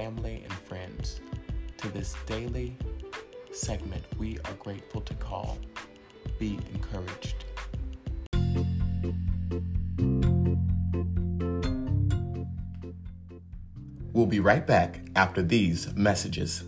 family and friends to this daily segment we are grateful to call Be Encouraged. We'll be right back after these messages.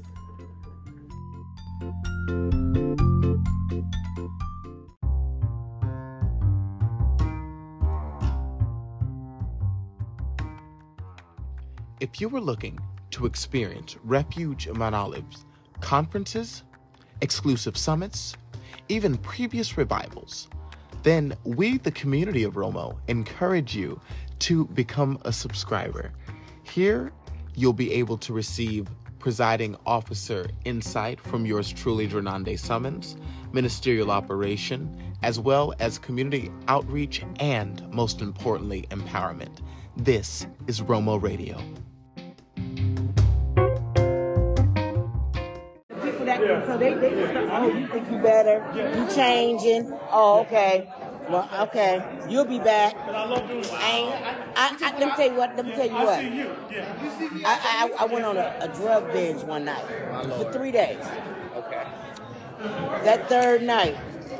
If you were looking to experience Refuge of Mount Olive's conferences, exclusive summits, even previous revivals, then we, the community of Romo, encourage you to become a subscriber. Here, you'll be able to receive presiding officer insight from yours truly, Drenande Summons, ministerial operation, as well as community outreach and, most importantly, empowerment. This is Romo Radio. So they just start, oh, you think you better? You changing? Oh, okay. Well, okay. You'll be back. Let me tell you what. I went on a drug binge one night for 3 days. Okay. That third night,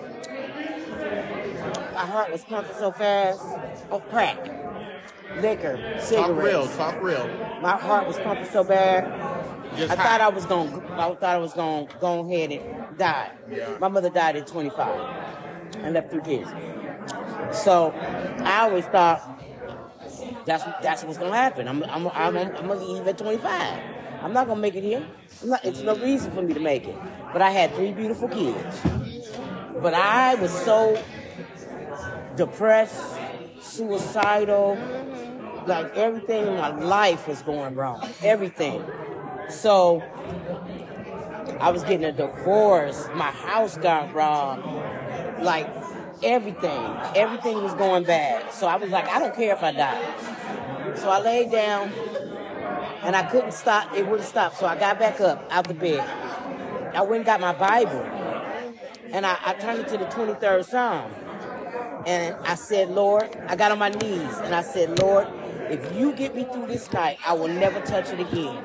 my heart was pumping so fast. Oh, crack, liquor, cigarettes. Talk real. My heart was pumping so bad. I thought I was going to go ahead and die. Yeah. My mother died at 25 and left 3 kids. So I always thought that's what's going to happen. I'm going to leave at 25. I'm not going to make it here. It's no reason for me to make it. But I had 3 beautiful kids. But I was so depressed, suicidal, like everything in my life was going wrong. Everything. So I was getting a divorce. My house got robbed. Like everything was going bad. So I was like, I don't care if I die. So I laid down and I couldn't stop. It wouldn't stop. So I got back up out the bed. I went and got my Bible and I turned it to the 23rd Psalm. And I said, Lord, I got on my knees and I said, Lord, if you get me through this night, I will never touch it again.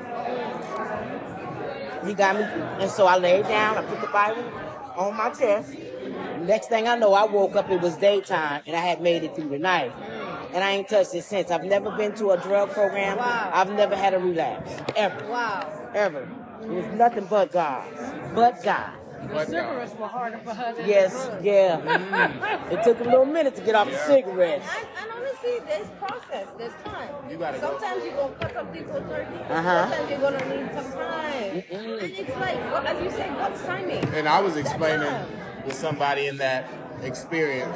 He got me, and so I laid down, I put the Bible on my chest. Next thing I know, I woke up, it was daytime, and I had made it through the night. And I ain't touched it since. I've never been to a drug program. Wow. I've never had a relapse, ever. Wow. Ever. It was nothing but God. But God. The cigarettes were harder for her than Yes, the drugs. yeah. It took a little minute to get off the cigarettes. And honestly, there's process, there's time. You gotta Sometimes you're going to cut something for 30. Uh-huh. Sometimes you're going to need some time. And it's like, well, as you said, God's timing. And I was explaining to somebody in that experience,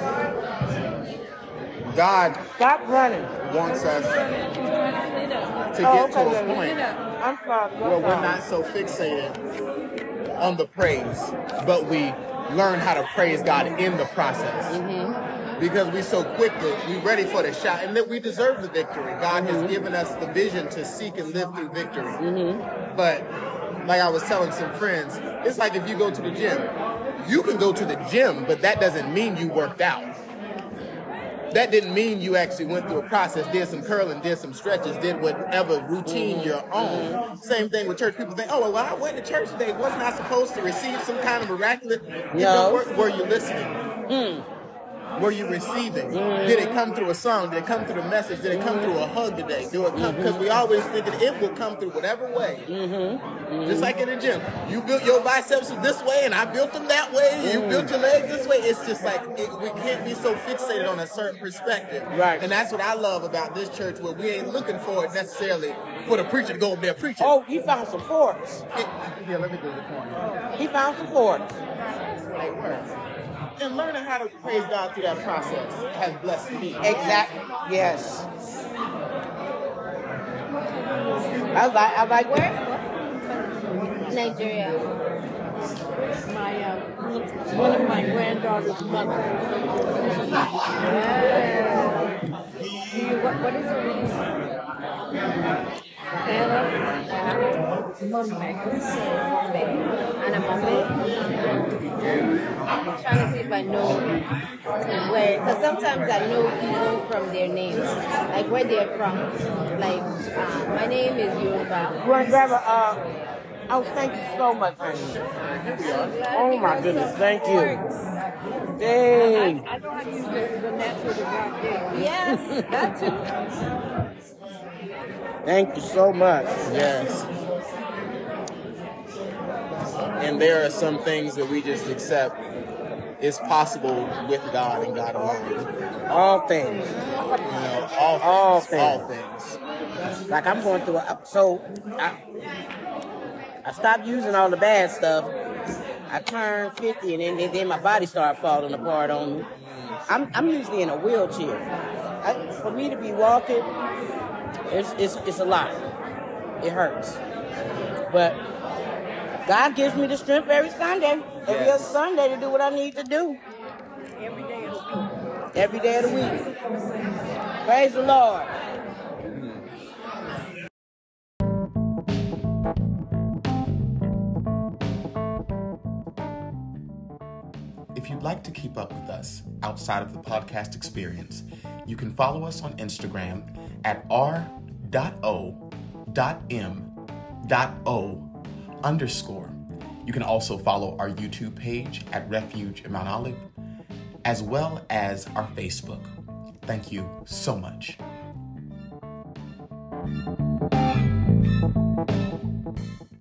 God Stop running. wants us to Oh, get to okay, a point I'm sorry. where we're not so fixated on the praise, but we learn how to praise God in the process. Because we so quickly, we ready for the shot, and that we deserve the victory. God has given us the vision to seek and live through victory. But like I was telling some friends, it's like if you go to the gym. You can go to the gym, but that doesn't mean you worked out. That didn't mean you actually went through a process, did some curling, did some stretches, did whatever routine you're on. Same thing with church. People think, oh, well, I went to church today. Wasn't I supposed to receive some kind of miraculous? It don't work. Were you listening? Were you receiving? Did it come through a song? Did it come through a message? Did it come through a hug today? Did it come? Because we always think that it will come through whatever way. Just like in the gym. You built your biceps this way and I built them that way. You built your legs this way. It's just like we can't be so fixated on a certain perspective. Right. And that's what I love about this church, where we ain't looking for it necessarily for the preacher to go up there preaching. Oh, he found some forks. Yeah, let me do the point. He found some forks. Like, where? And learning how to praise God through that process has blessed me. Exactly. Yes. I was like, where? Nigeria. One of my granddaughter's mother. Yeah. What is her name? I'm trying to see if I know where, because sometimes I know people from their names, like where they're from. Like, my name is Yoruba. You want to grab a, oh, thank you so much, honey. Oh my goodness, thank you. Dang. I know how to use the natural development. Yes, that too. Thank you so much. Yes. And there are some things that we just accept is possible with God and God alone. All things. You know, all things. Like I'm going through I stopped using all the bad stuff. I turned 50 and then my body started falling apart on me. I'm usually in a wheelchair. For me to be walking, it's a lot. It hurts. But God gives me the strength every Sunday, every other Sunday to do what I need to do. Every day of the week. Praise the Lord. If you'd like to keep up with us outside of the podcast experience, you can follow us on Instagram at r.o.m.o_. You can also follow our YouTube page at Refuge in Mount Olive, as well as our Facebook. Thank you so much.